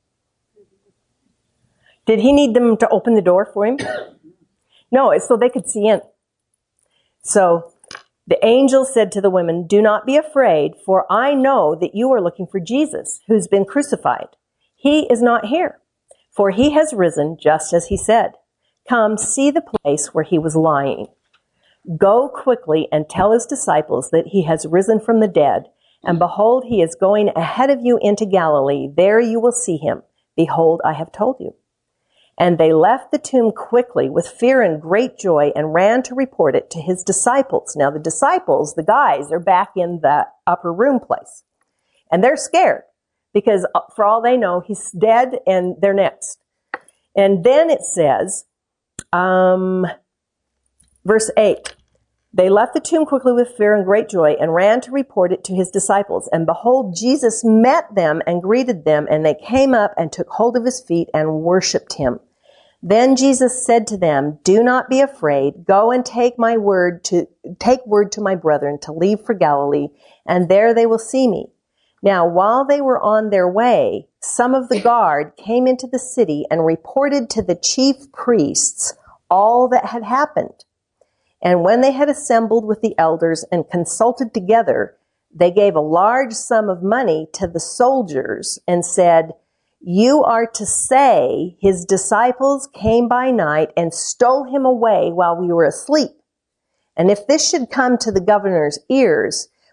Did he need them to open the door for him? No, it's so they could see in. So the angel said to the women, do not be afraid, for I know that you are looking for Jesus, who's been crucified. He is not here, for he has risen just as he said. Come, see the place where he was lying. Go quickly and tell his disciples that he has risen from the dead, and behold, he is going ahead of you into Galilee. There you will see him. Behold, I have told you. And they left the tomb quickly with fear and great joy and ran to report it to his disciples. Now the disciples, the guys, are back in the upper room place. And they're scared because for all they know, he's dead and they're next. And then it says, um, verse eight, they left the tomb quickly with fear and great joy and ran to report it to his disciples. And behold, Jesus met them and greeted them, and they came up and took hold of his feet and worshipped him. Then Jesus said to them, do not be afraid. Go and take my word to, take word to my brethren to leave for Galilee, and there they will see me. Now, while they were on their way, some of the guard came into the city and reported to the chief priests all that had happened. And when they had assembled with the elders and consulted together, they gave a large sum of money to the soldiers and said, you are to say his disciples came by night and stole him away while we were asleep. And if this should come to the governor's ears,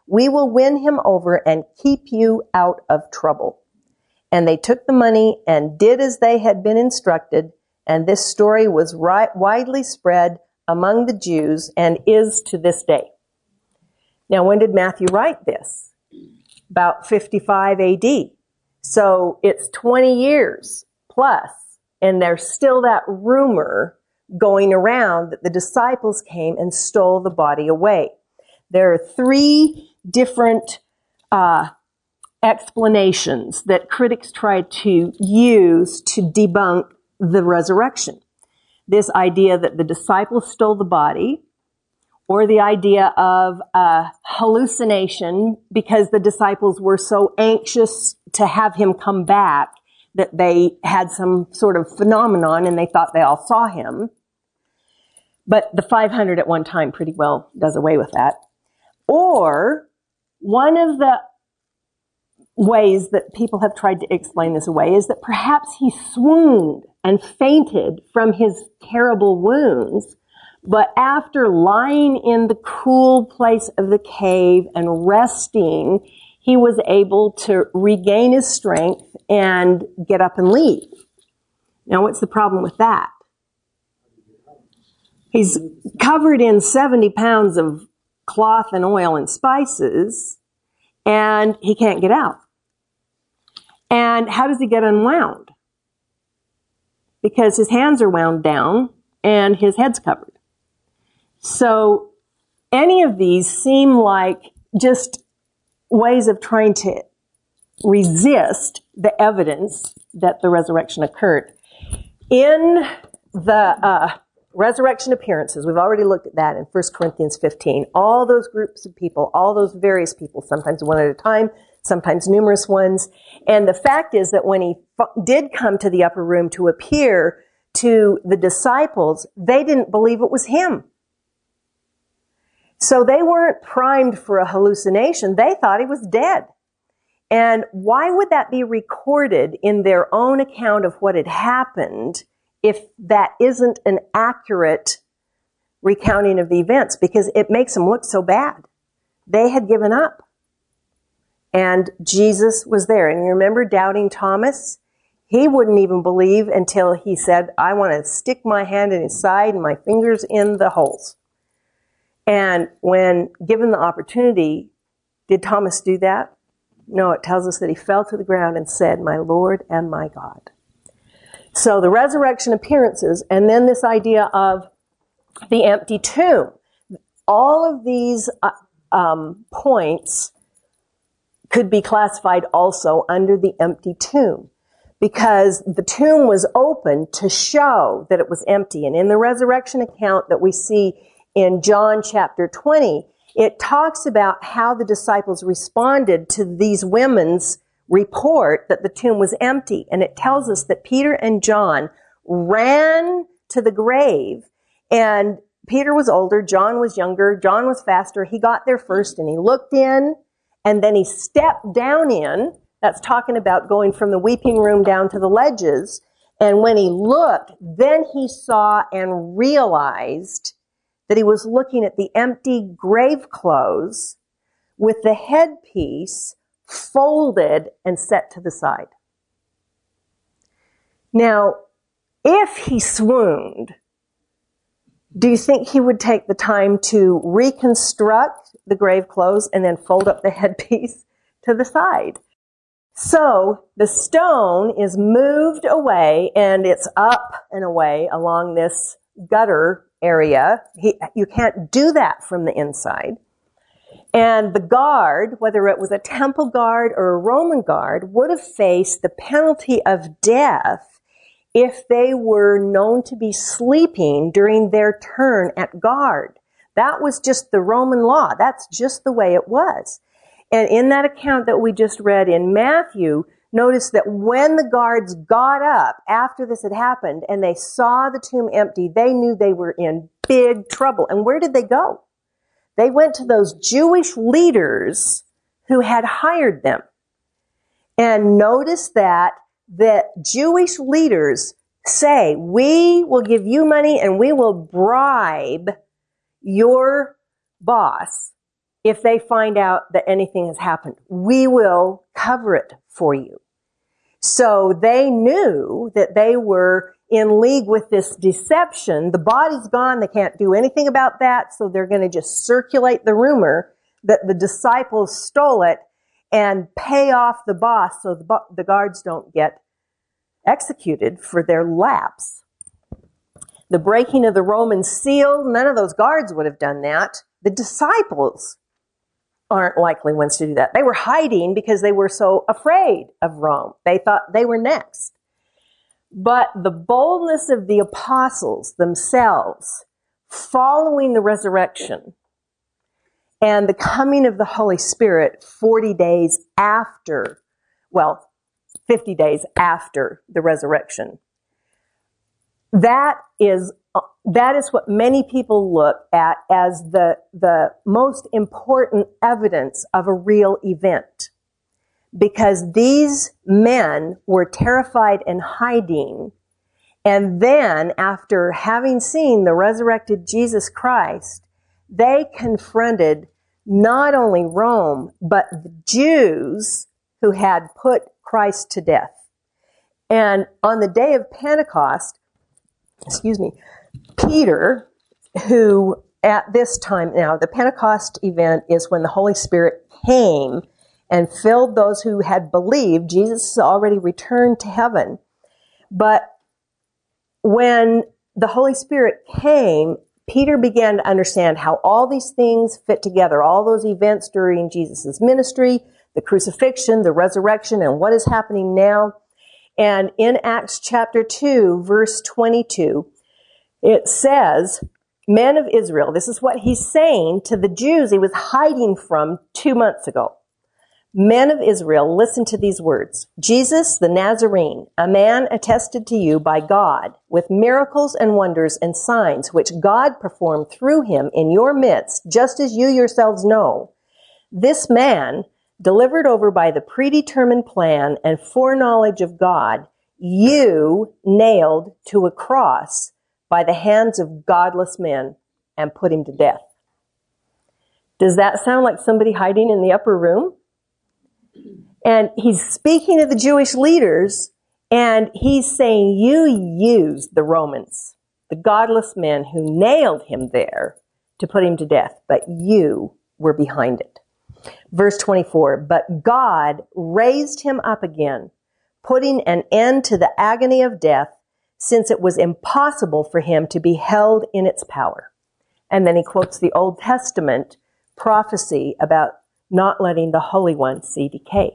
We will win him over and keep you out of trouble." And they took the money and did as they had been instructed, and this story was right, widely spread among the Jews and is to this day. Now, when did Matthew write this? About fifty-five A D. So it's twenty years plus, and there's still that rumor going around that the disciples came and stole the body away. There are three different uh, explanations that critics try to use to debunk the resurrection. This idea that the disciples stole the body, or the idea of a hallucination because the disciples were so anxious to have him come back that they had some sort of phenomenon and they thought they all saw him. But the five hundred at one time pretty well does away with that. Or one of the ways that people have tried to explain this away is that perhaps he swooned and fainted from his terrible wounds, but after lying in the cool place of the cave and resting, he was able to regain his strength and get up and leave. Now, what's the problem with that? He's covered in seventy pounds of cloth and oil and spices, and he can't get out. And how does he get unwound? Because his hands are wound down and his head's covered. So any of these seem like just ways of trying to resist the evidence that the resurrection occurred. In the uh, resurrection appearances, we've already looked at that in First Corinthians fifteen. All those groups of people, all those various people, sometimes one at a time, sometimes numerous ones. And the fact is that when he f- did come to the upper room to appear to the disciples, they didn't believe it was him. So they weren't primed for a hallucination. They thought he was dead. And why would that be recorded in their own account of what had happened if that isn't an accurate recounting of the events? Because it makes them look so bad. They had given up. And Jesus was there. And you remember doubting Thomas? He wouldn't even believe until he said, "I want to stick my hand in his side and my fingers in the holes." And when given the opportunity, did Thomas do that? No, it tells us that he fell to the ground and said, "My Lord and my God." So the resurrection appearances, and then this idea of the empty tomb. All of these uh, um, points could be classified also under the empty tomb, because the tomb was open to show that it was empty. And in the resurrection account that we see in John chapter twenty, it talks about how the disciples responded to these women's report that the tomb was empty. And it tells us that Peter and John ran to the grave, and Peter was older, John was younger, John was faster. He got there first and he looked in, and then he stepped down in. That's talking about going from the weeping room down to the ledges. And when he looked, then he saw and realized that he was looking at the empty grave clothes with the headpiece folded and set to the side. Now, if he swooned, do you think he would take the time to reconstruct the grave clothes and then fold up the headpiece to the side? So the stone is moved away, and it's up and away along this gutter area. He, you can't do that from the inside. And the guard, whether it was a temple guard or a Roman guard, would have faced the penalty of death if they were known to be sleeping during their turn at guard. That was just the Roman law. That's just the way it was. And in that account that we just read in Matthew, notice that when the guards got up after this had happened and they saw the tomb empty, they knew they were in big trouble. And where did they go? They went to those Jewish leaders who had hired them. And notice that the Jewish leaders say, "We will give you money and we will bribe your boss if they find out that anything has happened. We will cover it for you. So they knew that they were in league with this deception. The body's gone. They can't do anything about that. So they're going to just circulate the rumor that the disciples stole it and pay off the boss so the, the guards don't get executed for their lapse. The breaking of the Roman seal, none of those guards would have done that. The disciples aren't likely ones to do that. They were hiding because they were so afraid of Rome. They thought they were next. But the boldness of the apostles themselves, following the resurrection and the coming of the Holy Spirit forty days after, well, fifty days after the resurrection, that is That is what many people look at as the, the most important evidence of a real event. Because these men were terrified and hiding. And then, after having seen the resurrected Jesus Christ, they confronted not only Rome, but the Jews who had put Christ to death. And on the day of Pentecost, excuse me, Peter, who at this time now, the Pentecost event is when the Holy Spirit came and filled those who had believed. Jesus has already returned to heaven. But when the Holy Spirit came, Peter began to understand how all these things fit together, all those events during Jesus' ministry, the crucifixion, the resurrection, and what is happening now. And in Acts chapter two, verse twenty-two, it says, men of Israel, this is what he's saying to the Jews he was hiding from two months ago. Men of Israel, listen to these words. Jesus the Nazarene, a man attested to you by God with miracles and wonders and signs which God performed through him in your midst, just as you yourselves know. This man, delivered over by the predetermined plan and foreknowledge of God, you nailed to a cross by the hands of godless men and put him to death. Does that sound like somebody hiding in the upper room? And he's speaking to the Jewish leaders, and he's saying, you used the Romans, the godless men who nailed him there to put him to death, but you were behind it. Verse twenty-four, but God raised him up again, putting an end to the agony of death, since it was impossible for him to be held in its power. And then he quotes the Old Testament prophecy about not letting the Holy One see decay.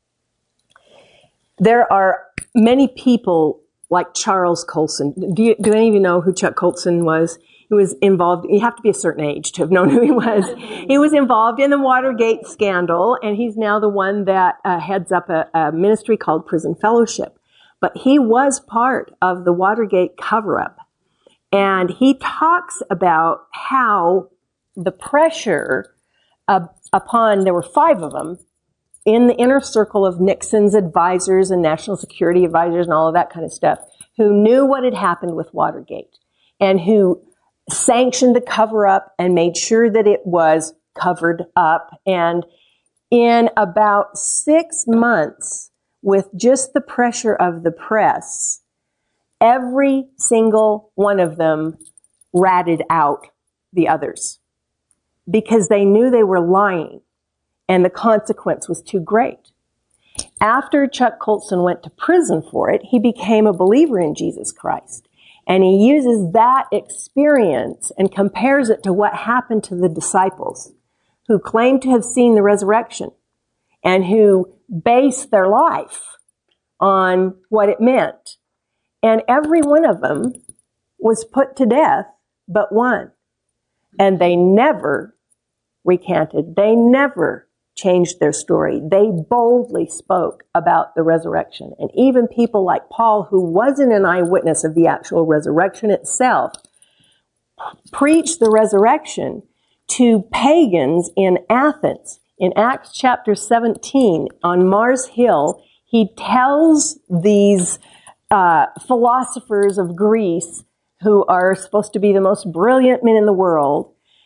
There are many people like Charles Colson. Do, you, do any of you know who Chuck Colson was? He was involved, you have to be a certain age to have known who he was. He was involved in the Watergate scandal, and he's now the one that uh, heads up a, a ministry called Prison Fellowship. But he was part of the Watergate cover-up. And he talks about how the pressure uh, upon, there were five of them, in the inner circle of Nixon's advisors and national security advisors and all of that kind of stuff, who knew what had happened with Watergate and who sanctioned the cover-up and made sure that it was covered up. And in about six months, with just the pressure of the press, every single one of them ratted out the others because they knew they were lying and the consequence was too great. After Chuck Colson went to prison for it, he became a believer in Jesus Christ. And he uses that experience and compares it to what happened to the disciples who claimed to have seen the resurrection and who based their life on what it meant. And every one of them was put to death but one. And they never recanted. They never changed their story. They boldly spoke about the resurrection. And even people like Paul, who wasn't an eyewitness of the actual resurrection itself, preached the resurrection to pagans in Athens. In Acts chapter seventeen, on Mars Hill, he tells these uh, philosophers of Greece, who are supposed to be the most brilliant men in the world,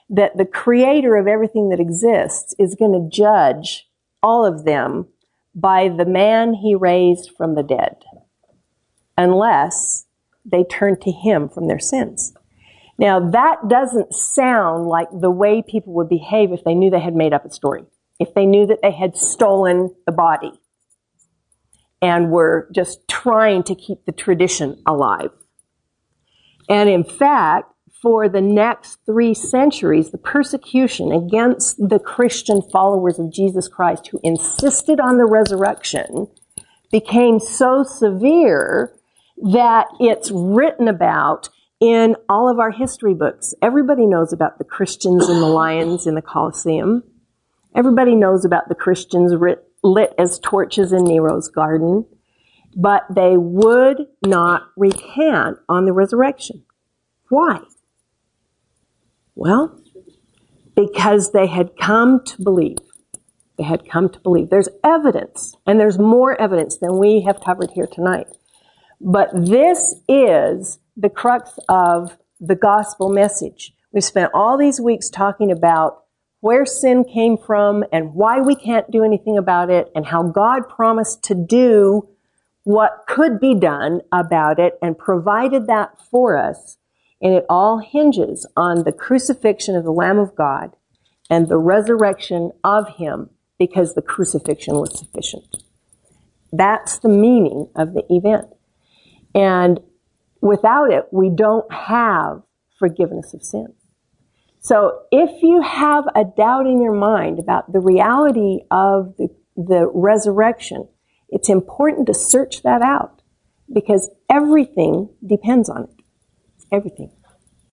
that the creator of everything that exists is going to judge all of them by the man he raised from the dead, unless they turn to him from their sins. Now, that doesn't sound like the way people would behave if they knew they had made up a story, if they knew that they had stolen the body and were just trying to keep the tradition alive. And in fact, for the next three centuries, the persecution against the Christian followers of Jesus Christ who insisted on the resurrection became so severe that it's written about in all of our history books. Everybody knows about the Christians and the lions in the Colosseum. Everybody knows about the Christians writ, lit as torches in Nero's garden. But they would not recant on the resurrection. Why? Well, because they had come to believe. They had come to believe. There's evidence, and there's more evidence than we have covered here tonight. But this is the crux of the gospel message. We've spent all these weeks talking about where sin came from and why we can't do anything about it and how God promised to do what could be done about it and provided that for us. And it all hinges on the crucifixion of the Lamb of God and the resurrection of him, because the crucifixion was sufficient. That's the meaning of the event. And without it, we don't have forgiveness of sins. So if you have a doubt in your mind about the reality of the, the resurrection, it's important to search that out, because everything depends on it. Everything.